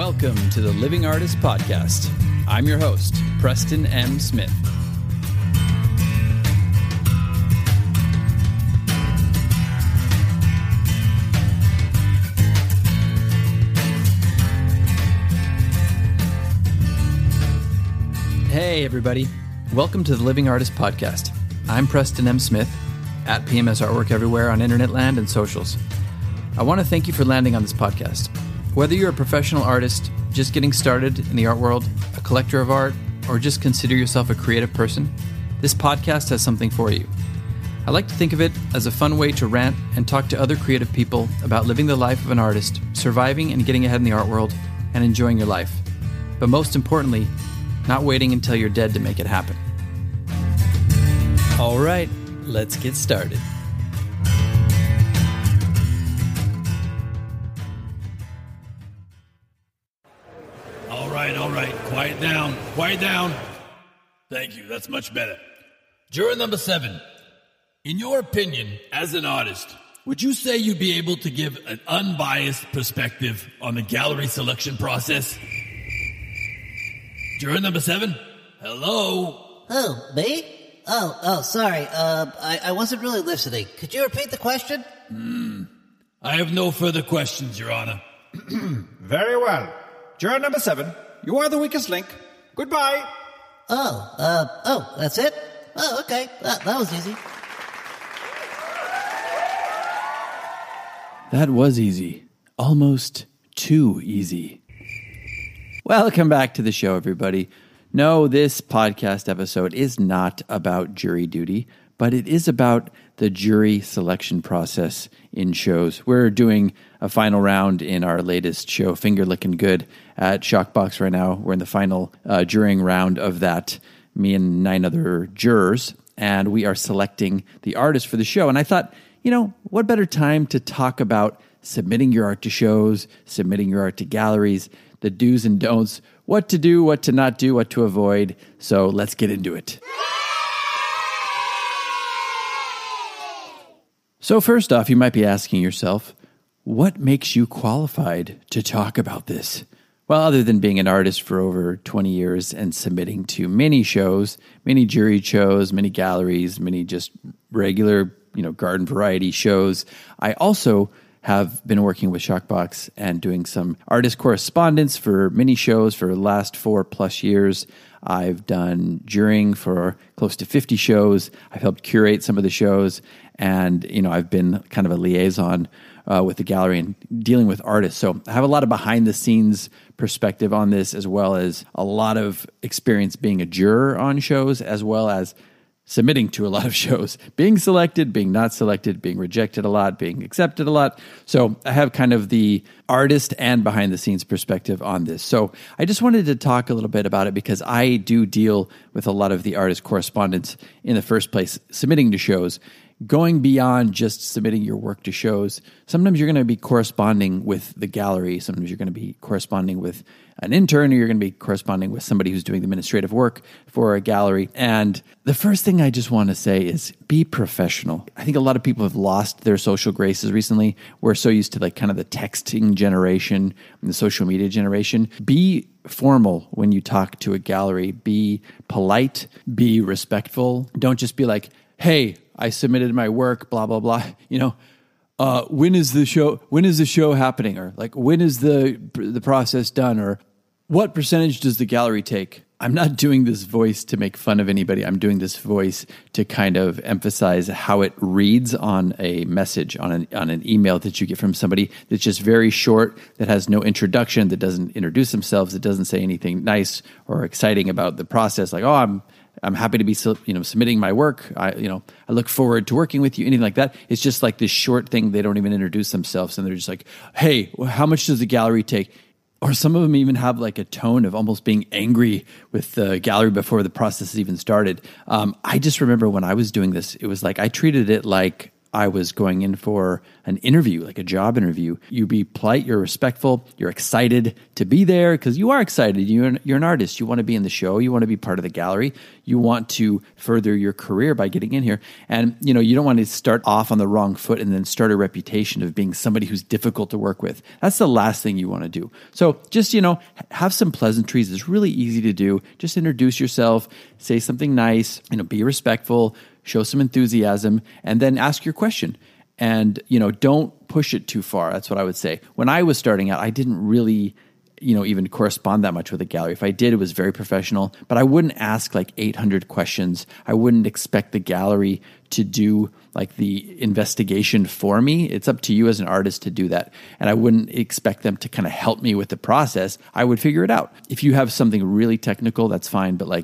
Welcome to the Living Artist Podcast. I'm your host, Preston M. Smith. Hey, everybody. Welcome to the Living Artist Podcast. I'm Preston M. Smith, at PMS Artwork everywhere on internet land and socials. I want to thank you for landing on this podcast. Whether you're a professional artist, just getting started in the art world, a collector of art, or just consider yourself a creative person, this podcast has something for you. I like to think of it as a fun way to rant and talk to other creative people about living the life of an artist, surviving and getting ahead in the art world, and enjoying your life. But most importantly, not waiting until you're dead to make it happen. All right, let's get started. All right. Quiet down. Thank you. That's much better. Juror number 7. In your opinion, as an artist, would you say you'd be able to give an unbiased perspective on the gallery selection process? Juror number 7? Hello? Oh, me? Sorry. I wasn't really listening. Could you repeat the question? I have no further questions, Your Honor. Very well. Juror number 7, you are the weakest link. Goodbye. That's it? Oh, okay. That was easy. That was easy. Almost too easy. Welcome back to the show, everybody. No, this podcast episode is not about jury duty, but it is about the jury selection process in shows. We're doing a final round in our latest show, Finger Lickin' Good, at Shockbox right now. We're in the final jurying round of that, me and 9 other jurors, and we are selecting the artist for the show. And I thought, what better time to talk about submitting your art to shows, submitting your art to galleries, the do's and don'ts, what to do, what to not do, what to avoid. So let's get into it. So first off, you might be asking yourself, what makes you qualified to talk about this? Well, other than being an artist for over 20 years and submitting to many shows, many jury shows, many galleries, many just regular, garden variety shows, I also have been working with Shockbox and doing some artist correspondence for many shows for the last 4+ years. I've done jurying for close to 50 shows. I've helped curate some of the shows, and I've been kind of a liaison with the gallery and dealing with artists. So I have a lot of behind-the-scenes perspective on this, as well as a lot of experience being a juror on shows, as well as submitting to a lot of shows, being selected, being not selected, being rejected a lot, being accepted a lot. So I have kind of the artist and behind the scenes perspective on this. So I just wanted to talk a little bit about it because I do deal with a lot of the artist correspondence in the first place, submitting to shows. Going beyond just submitting your work to shows, sometimes you're going to be corresponding with the gallery. Sometimes you're going to be corresponding with an intern, or you're going to be corresponding with somebody who's doing the administrative work for a gallery. And the first thing I just want to say is be professional. I think a lot of people have lost their social graces recently. We're so used to kind of the texting generation and the social media generation. Be formal when you talk to a gallery. Be polite. Be respectful. Don't just be like, hey, I submitted my work, blah, blah, blah. When is the show happening? Or when is the process done? Or what percentage does the gallery take? I'm not doing this voice to make fun of anybody. I'm doing this voice to kind of emphasize how it reads on a message, on an email that you get from somebody that's just very short, that has no introduction, that doesn't introduce themselves, that doesn't say anything nice or exciting about the process. Like, I'm happy to be, submitting my work. I look forward to working with you. Anything like that. It's just like this short thing. They don't even introduce themselves, and they're just like, "Hey, how much does the gallery take?" Or some of them even have like a tone of almost being angry with the gallery before the process has even started. I just remember when I was doing this, it was like I treated it like I was going in for an interview, like a job interview. You be polite, you're respectful, you're excited to be there because you are excited. You're an artist. You want to be in the show. You want to be part of the gallery. You want to further your career by getting in here. And, you don't want to start off on the wrong foot and then start a reputation of being somebody who's difficult to work with. That's the last thing you want to do. So just, have some pleasantries. It's really easy to do. Just introduce yourself, say something nice, be respectful, show some enthusiasm, and then ask your question. And, don't push it too far. That's what I would say. When I was starting out, I didn't really, even correspond that much with the gallery. If I did, it was very professional, but I wouldn't ask like 800 questions. I wouldn't expect the gallery to do like the investigation for me. It's up to you as an artist to do that. And I wouldn't expect them to kind of help me with the process. I would figure it out. If you have something really technical, that's fine. But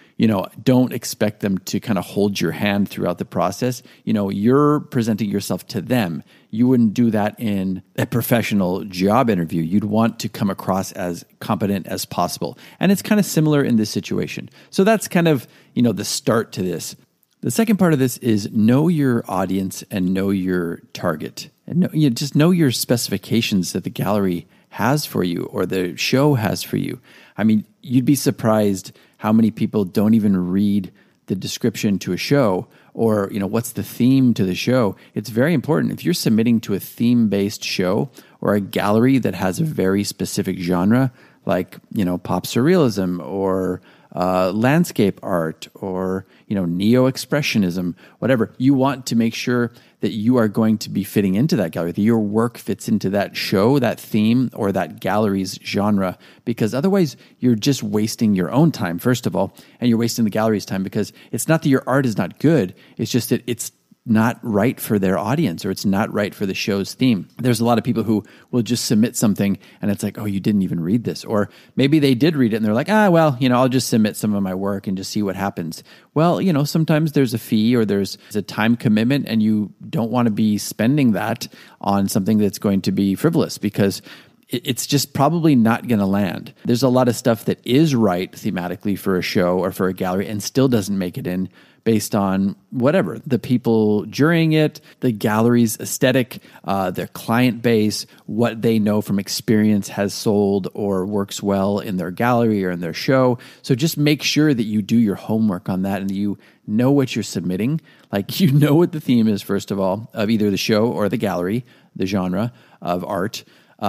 don't expect them to kind of hold your hand throughout the process. You're presenting yourself to them. You wouldn't do that in a professional job interview. You'd want to come across as competent as possible. And it's kind of similar in this situation. So that's kind of, the start to this. The second part of this is know your audience and know your target. And just know your specifications that the gallery has for you or the show has for you. I mean, you'd be surprised how many people don't even read the description to a show or, what's the theme to the show. It's very important. If you're submitting to a theme-based show or a gallery that has a very specific genre, like, pop surrealism or landscape art or, neo-expressionism, whatever, you want to make sure that you are going to be fitting into that gallery, that your work fits into that show, that theme, or that gallery's genre, because otherwise you're just wasting your own time, first of all, and you're wasting the gallery's time because it's not that your art is not good, it's just that it's not right for their audience or it's not right for the show's theme. There's a lot of people who will just submit something and it's like, oh, you didn't even read this. Or maybe they did read it and they're like, I'll just submit some of my work and just see what happens. Well, sometimes there's a fee or there's a time commitment and you don't want to be spending that on something that's going to be frivolous because it's just probably not going to land. There's a lot of stuff that is right thematically for a show or for a gallery and still doesn't make it in based on whatever, the people during it, the gallery's aesthetic, their client base, what they know from experience has sold or works well in their gallery or in their show. So just make sure that you do your homework on that and you know what you're submitting. Like what the theme is, first of all, of either the show or the gallery, the genre of art.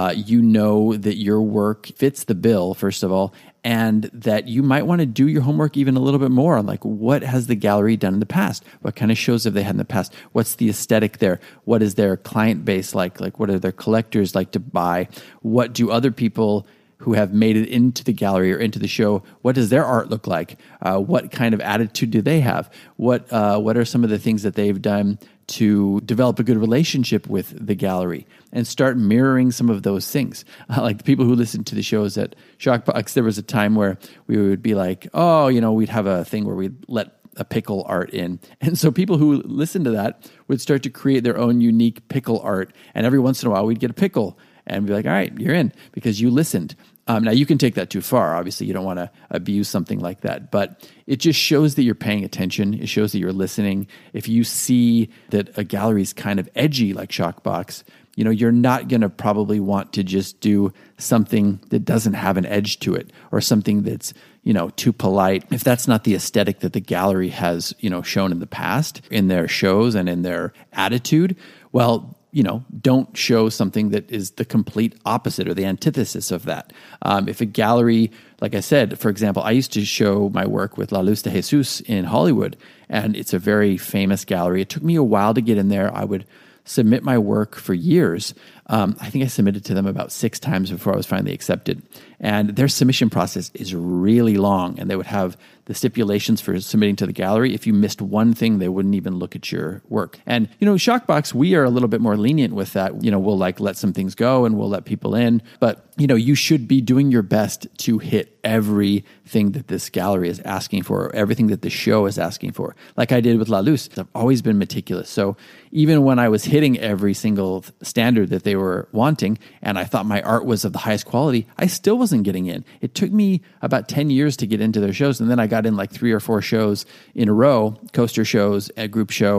That your work fits the bill, first of all, and that you might want to do your homework even a little bit more on like what has the gallery done in the past? What kind of shows have they had in the past? What's the aesthetic there? What is their client base like? Like what are their collectors like to buy? What do other people who have made it into the gallery or into the show, what does their art look like? What kind of attitude do they have? What are some of the things that they've done to develop a good relationship with the gallery and start mirroring some of those things? Like the people who listen to the shows at Shockbox, there was a time where we would be like, we'd have a thing where we'd let a pickle art in. And so people who listen to that would start to create their own unique pickle art. And every once in a while we'd get a pickle and be like, all right, you're in because you listened. Now, you can take that too far. Obviously, you don't want to abuse something like that. But it just shows that you're paying attention. It shows that you're listening. If you see that a gallery is kind of edgy like Shockbox, you're not going to probably want to just do something that doesn't have an edge to it or something that's, too polite. If that's not the aesthetic that the gallery has, shown in the past in their shows and in their attitude, well, don't show something that is the complete opposite or the antithesis of that. If a gallery, like I said, for example, I used to show my work with La Luz de Jesus in Hollywood, and it's a very famous gallery. It took me a while to get in there. I would submit my work for years. I think I submitted to them about 6 times before I was finally accepted. And their submission process is really long, and they would have the stipulations for submitting to the gallery. If you missed one thing, they wouldn't even look at your work. And, Shockbox, we are a little bit more lenient with that. We'll let some things go and we'll let people in. But, you should be doing your best to hit everything that this gallery is asking for, or everything that the show is asking for. Like I did with La Luz. I've always been meticulous. So even when I was hitting every single standard that they were wanting, and I thought my art was of the highest quality, I still wasn't getting in. It took me about 10 years to get into their shows. And then I got in like 3 or 4 shows in a row, coaster shows, a group show.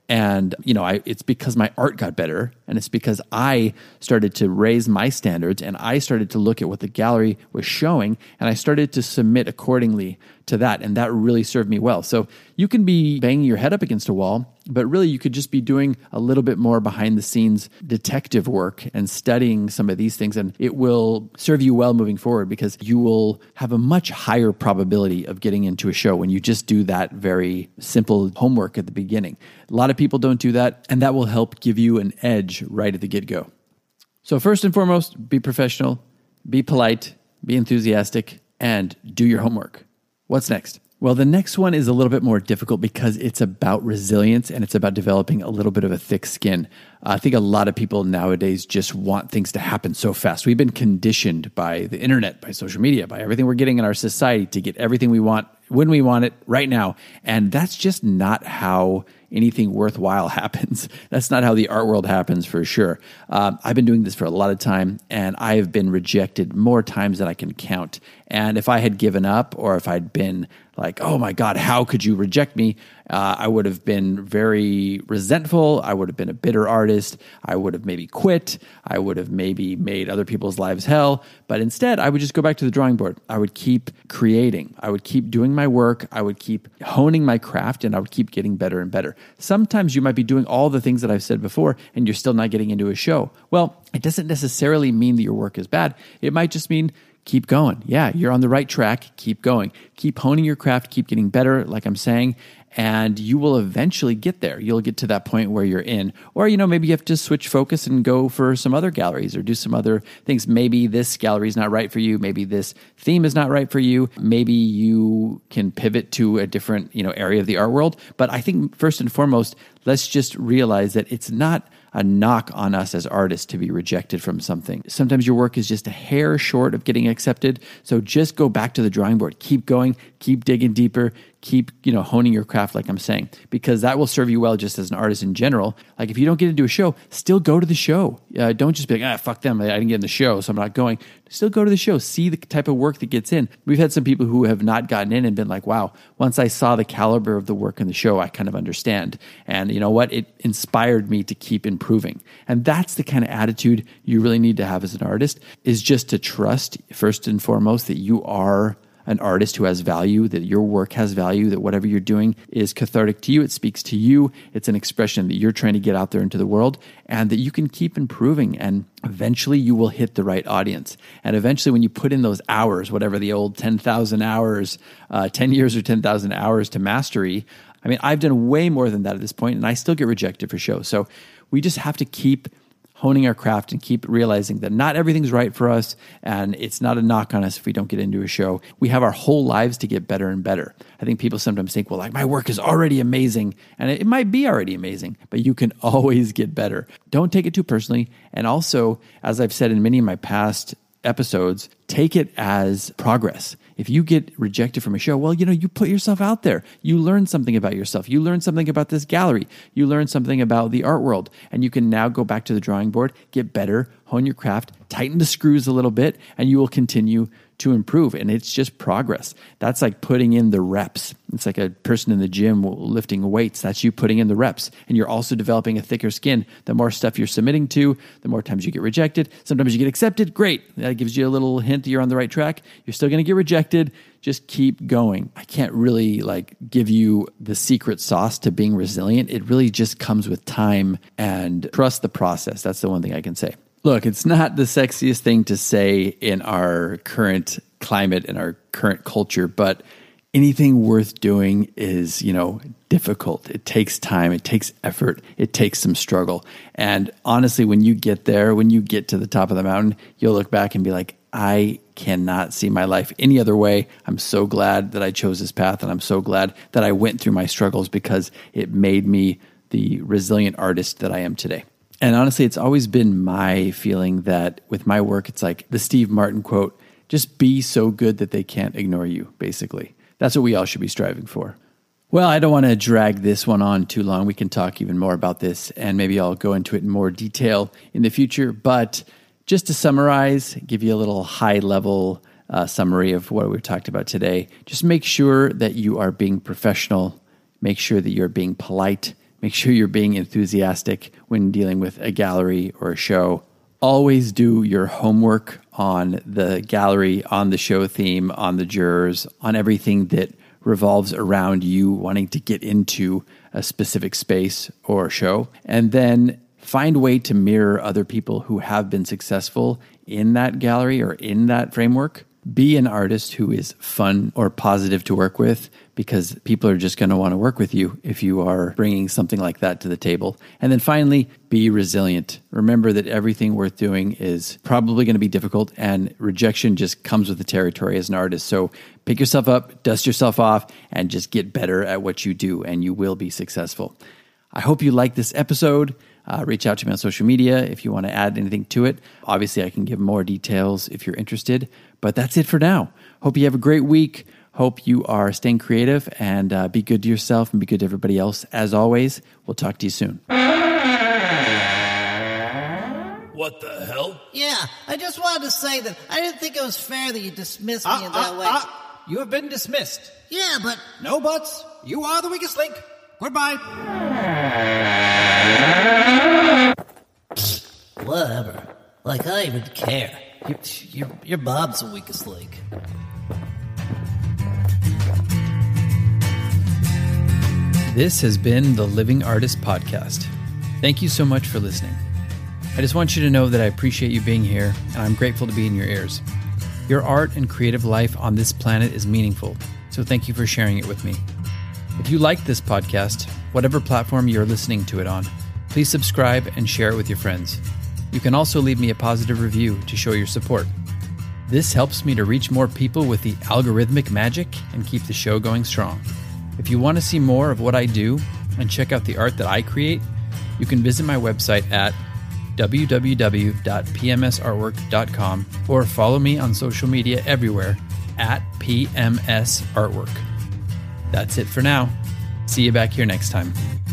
And, it's because my art got better, and it's because I started to raise my standards, and I started to look at what the gallery was showing, and I started to submit accordingly to that, and that really served me well. So you can be banging your head up against a wall, but really you could just be doing a little bit more behind the scenes detective work and studying some of these things, and it will serve you well moving forward because you will have a much higher probability of getting into a show when you just do that very simple homework at the beginning. A lot of people don't do that, and that will help give you an edge right at the get-go. So first and foremost, be professional, be polite, be enthusiastic, and do your homework. What's next? Well, the next one is a little bit more difficult because it's about resilience and it's about developing a little bit of a thick skin. I think a lot of people nowadays just want things to happen so fast. We've been conditioned by the internet, by social media, by everything we're getting in our society to get everything we want when we want it right now. And that's just not how anything worthwhile happens. That's not how the art world happens for sure. I've been doing this for a lot of time, and I have been rejected more times than I can count. And if I had given up, or if I'd been like, oh my God, how could you reject me? I would have been very resentful. I would have been a bitter artist. I would have maybe quit. I would have maybe made other people's lives hell. But instead, I would just go back to the drawing board. I would keep creating. I would keep doing my work. I would keep honing my craft, and I would keep getting better and better. Sometimes you might be doing all the things that I've said before, and you're still not getting into a show. Well, it doesn't necessarily mean that your work is bad. It might just mean keep going. Yeah, you're on the right track. Keep going. Keep honing your craft. Keep getting better, like I'm saying, and you will eventually get there. You'll get to that point where you're in. Or, maybe you have to switch focus and go for some other galleries or do some other things. Maybe this gallery is not right for you. Maybe this theme is not right for you. Maybe you can pivot to a different, area of the art world. But I think first and foremost, let's just realize that it's not a knock on us as artists to be rejected from something. Sometimes your work is just a hair short of getting accepted. So just go back to the drawing board. Keep going, keep digging deeper, keep, honing your craft, like I'm saying, because that will serve you well just as an artist in general. Like if you don't get into a show, still go to the show. Don't just be like, fuck them, I didn't get in the show, so I'm not going. Still go to the show. See the type of work that gets in. We've had some people who have not gotten in and been like, wow, once I saw the caliber of the work in the show, I kind of understand. And you know what? It inspired me to keep improving. And that's the kind of attitude you really need to have as an artist, is just to trust, first and foremost, that you are an artist who has value, that your work has value, that whatever you're doing is cathartic to you, it speaks to you, it's an expression that you're trying to get out there into the world, and that you can keep improving, and eventually you will hit the right audience. And eventually when you put in those hours, whatever the old 10,000 hours, 10 years or 10,000 hours to mastery, I mean, I've done way more than that at this point, and I still get rejected for shows. So we just have to keep honing our craft and keep realizing that not everything's right for us, and it's not a knock on us if we don't get into a show. We have our whole lives to get better and better. I think people sometimes think, well, like my work is already amazing, and it might be already amazing, but you can always get better. Don't take it too personally. And also, as I've said in many of my past episodes, take it as progress. If you get rejected from a show, well, you put yourself out there. You learn something about yourself. You learn something about this gallery. You learn something about the art world. And you can now go back to the drawing board, get better, hone your craft, tighten the screws a little bit, and you will continue to improve. And it's just progress. That's like putting in the reps. It's like a person in the gym lifting weights. That's you putting in the reps. And you're also developing a thicker skin. The more stuff you're submitting to, the more times you get rejected. Sometimes you get accepted. Great. That gives you a little hint that you're on the right track. You're still going to get rejected. Just keep going. I can't really give you the secret sauce to being resilient. It really just comes with time, and trust the process. That's the one thing I can say. Look, it's not the sexiest thing to say in our current climate, in our current culture, but anything worth doing is, difficult. It takes time. It takes effort. It takes some struggle. And honestly, when you get there, when you get to the top of the mountain, you'll look back and be like, I cannot see my life any other way. I'm so glad that I chose this path, and I'm so glad that I went through my struggles, because it made me the resilient artist that I am today. And honestly, it's always been my feeling that with my work, it's like the Steve Martin quote, just be so good that they can't ignore you, basically. That's what we all should be striving for. Well, I don't want to drag this one on too long. We can talk even more about this, and maybe I'll go into it in more detail in the future. But just to summarize, give you a little high-level summary of what we've talked about today, just make sure that you are being professional. Make sure that you're being polite. Make sure you're being enthusiastic when dealing with a gallery or a show. Always do your homework on the gallery, on the show theme, on the jurors, on everything that revolves around you wanting to get into a specific space or show. And then find a way to mirror other people who have been successful in that gallery or in that framework. Be an artist who is fun or positive to work with, because people are just going to want to work with you if you are bringing something like that to the table. And then finally, be resilient. Remember that everything worth doing is probably going to be difficult, and rejection just comes with the territory as an artist. So pick yourself up, dust yourself off, and just get better at what you do, and you will be successful. I hope you like this episode. Reach out to me on social media if you want to add anything to it. Obviously, I can give more details if you're interested. But that's it for now. Hope you have a great week. Hope you are staying creative, and be good to yourself and be good to everybody else. As always, we'll talk to you soon. What the hell? Yeah, I just wanted to say that I didn't think it was fair that you dismissed me in that way. You have been dismissed. Yeah, but... No buts. You are the weakest link. Goodbye. Whatever. Like, I don't even care. Your Bob's the weakest link. This has been the Living Artist Podcast. Thank you so much for listening. I just want you to know that I appreciate you being here, and I'm grateful to be in your ears. Your art and creative life on this planet is meaningful, so thank you for sharing it with me. If you like this podcast, whatever platform you're listening to it on, please subscribe and share it with your friends. You can also leave me a positive review to show your support. This helps me to reach more people with the algorithmic magic and keep the show going strong. If you want to see more of what I do and check out the art that I create, you can visit my website at www.pmsartwork.com or follow me on social media everywhere at PMS Artwork. That's it for now. See you back here next time.